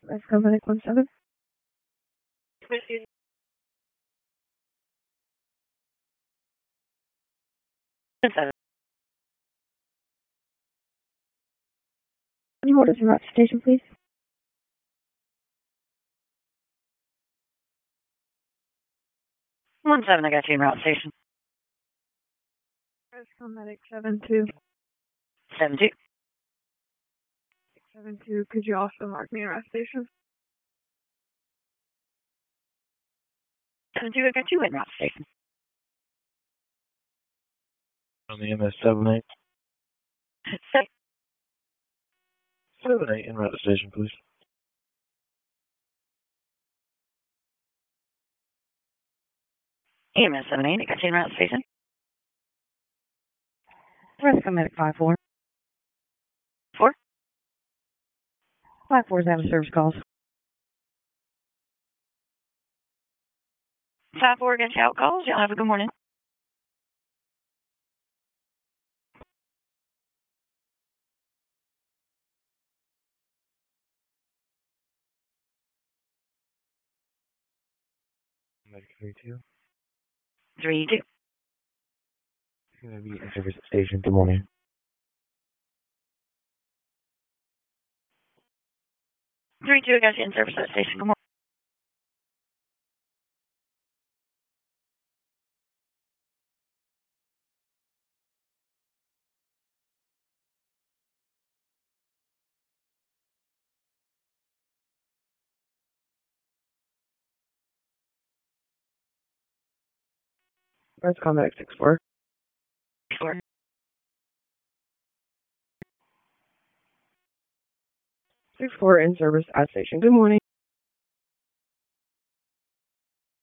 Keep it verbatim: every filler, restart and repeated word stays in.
Let's go medic one seven. Seven. Any orders from route station, please? One seven, I got you in route station. Let's go medic seven two. Seven two. Seven two. Could you also mark me in route station? Seven two, I got you in route station. On the M S seven eight. Seven. Seven eight in route station, please. E M S seven eight, I got you in route station. Rescue medic five four. Four. Five four is having service calls. Five four, got you out calls. Y'all have a good morning. Medic three two. Three two. You're going to be in service at station. Good morning. Three two, I got you in service at station. Good morning. Rescue medic six four. Four. Six four in service at station. Good morning.